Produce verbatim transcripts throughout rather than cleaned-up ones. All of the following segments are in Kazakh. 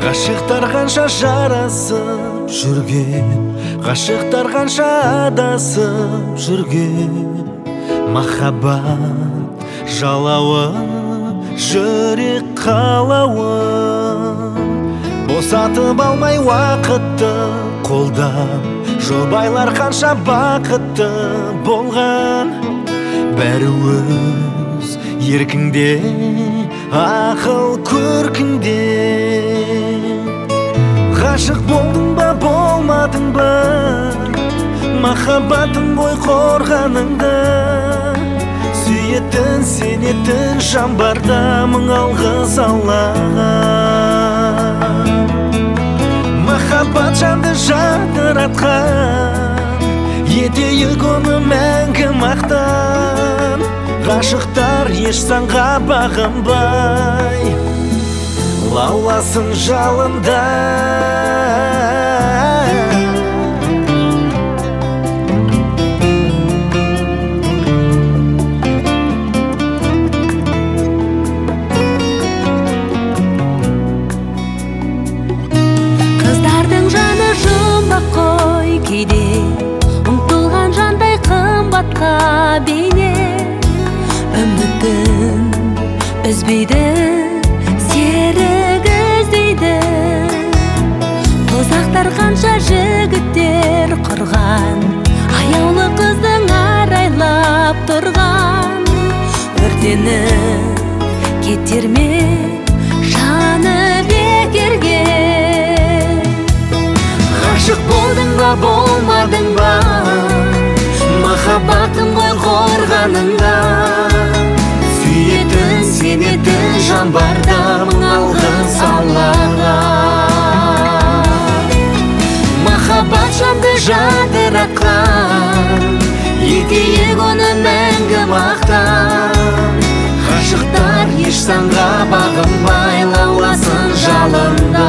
Ғашықтар қанша жарасып жүрген, ғашықтар қанша адасып жүрген. Махаббат жалауы, жүрек қалауы, босатып алмай уақытты қолдан. Жұбайлар қанша бақытты болған, бәрі өз еркіңде, ақыл көркіңде. Ғашық болдың ба, болмадың ба, махаббатың ғой қорғаныңда. Сүйетін, сенетін жан барда, мың алғыс Аллаға. Махаббат жанды жадыратқан, етейік оны мәңгі мақтан. Ғашықтар еш санға бағынбай, лауласын жалында. Қыздардың жаны жұмбақ қой кейде, ұмтылған жандай қымбатқа бейне. Үмітін үзбейді, серік іздейді. Тозақтар қанша жігіттер құрған, аяулы қыздың арайлап тұрған. Өртеніп кетер ме жаны бекерге? Ғашық болдың ба, болмадың ба, махаббатым ғой қорғаныңда. Сүйетін, сенетін жан барда, мың алғыс Аллаға. Махаббат жанды жадыратқан, етейік оны мәңгі мақтан. Ғашықтар еш санға бағынбай, лауласын жалында.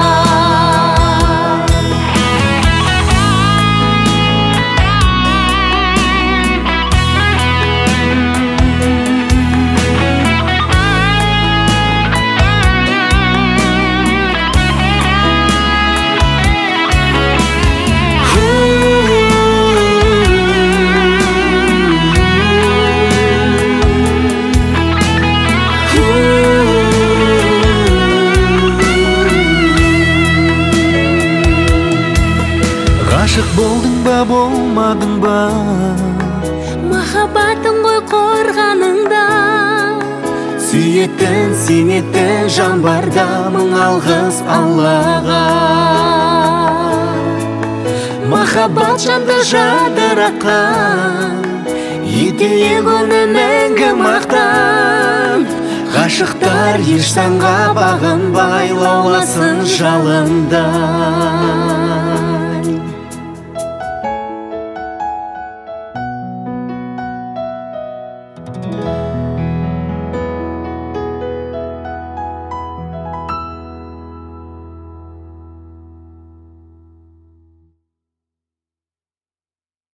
Ғашық болдың ба, болмадың ба, махаббатың ғой қорғаныңда. Сүйетін, сенетін жан барда, мың алғыс Аллаға. Махаббат жанды жадыратқан, етейік оны мәңгі мақтан. Ғашықтар еш санға бағынбай, лауласын жалында.